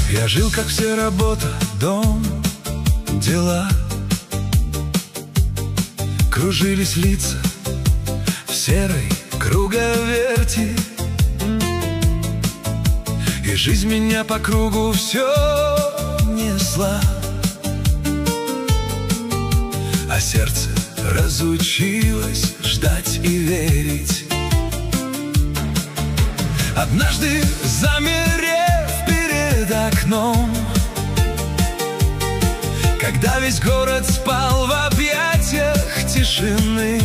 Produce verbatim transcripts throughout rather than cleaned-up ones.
Я жил, как все: работа, дом, дела. Кружились лица в серой круговерти, и жизнь меня по кругу все несла. А сердце разучилось ждать и верить. Однажды, замерев перед окном, когда весь город спал в объятиях тишины,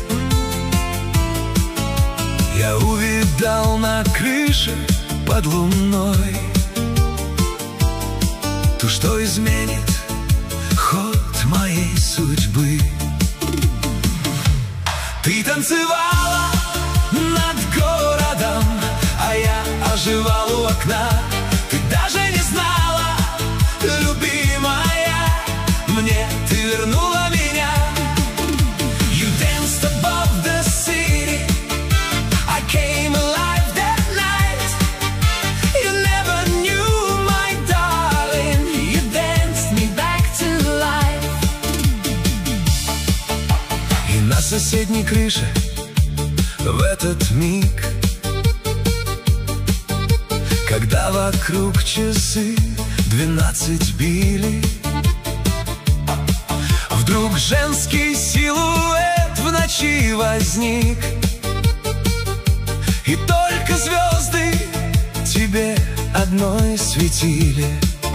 я увидал на крыше под луной ту, что изменит ход моей судьбы. Ты танцевала над городом, а я оживал у окна. Ты даже не знала, любимая, мне ты вернула меня. You danced above the city, I came alive that night. You never knew, my darling, you danced me back to life. И на соседней крыше в этот миг, когда вокруг часы двенадцать били, вдруг женский силуэт в ночи возник, и только звезды тебе одной светили.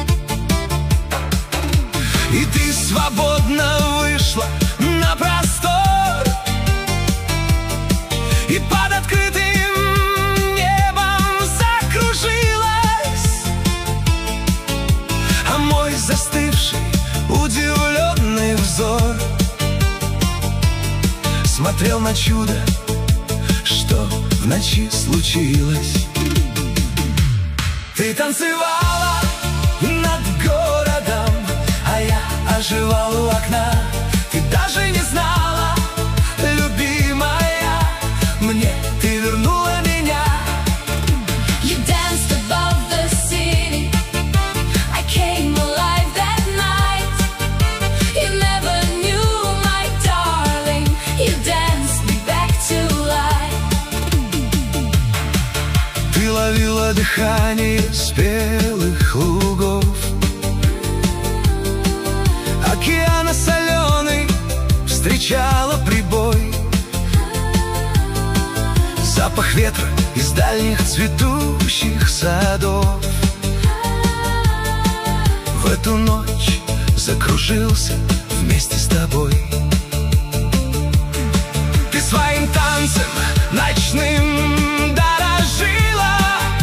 И ты свободно вышла на простор, и под открытым застывший, удивленный взор смотрел на чудо, что в ночи случилось. Ты танцевала над городом, а я оживал у окна. Ты даже не знала, любимая, мне ты вернула меня. You danced above the city, I came alive. Ловила дыхание спелых лугов, океана соленый встречала прибой, запах ветра из дальних цветущих садов. В эту ночь закружился вместе с тобой. Ты своим танцем ночным дорожила,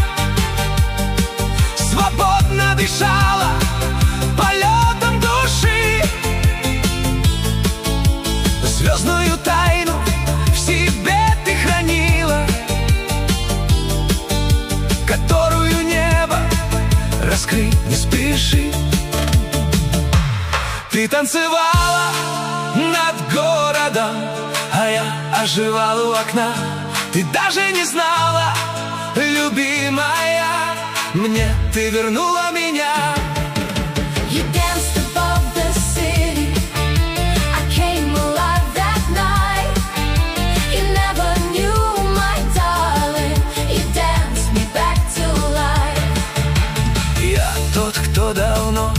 свободно дышала полетом души, звездную тайну в себе ты хранила, которую небо раскрыть не спеши. Ты танцевала над городом, а я оживал у окна. Ты даже не знала, любимая, мне ты вернула меня. You danced above the city, I came alive that night. You never knew, my darling, you danced me back to life. Я тот, кто давно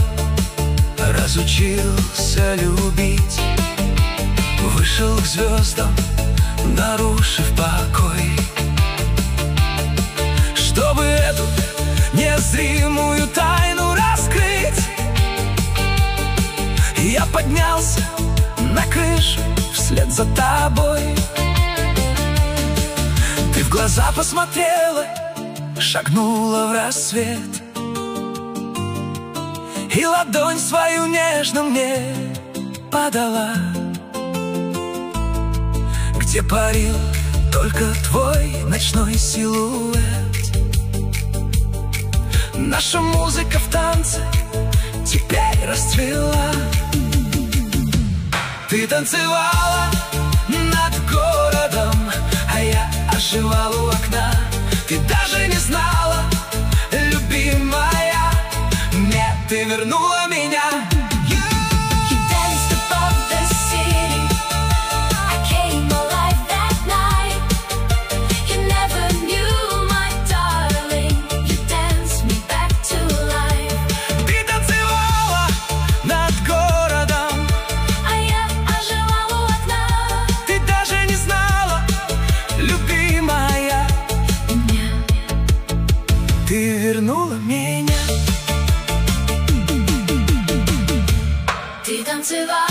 разучился любить, вышел к звездам, нарушив покой, чтобы эту незримую тайну раскрыть. Я поднялся на крышу вслед за тобой. Ты в глаза посмотрела, шагнула в рассвет, и ладонь свою нежно мне подала, где парил только твой ночной силуэт. Наша музыка в танце теперь расцвела. Ты танцевала над городом, а я оживал у окна. Ты даже не знала, любимая, вернула меня. You danced above the city. I came alive that night. You never knew, my darling. You danced me back to life. Ты танцевала над городом, А я ожила у окна. ты даже не знала, любимая, ты вернула меня. Ты танцевала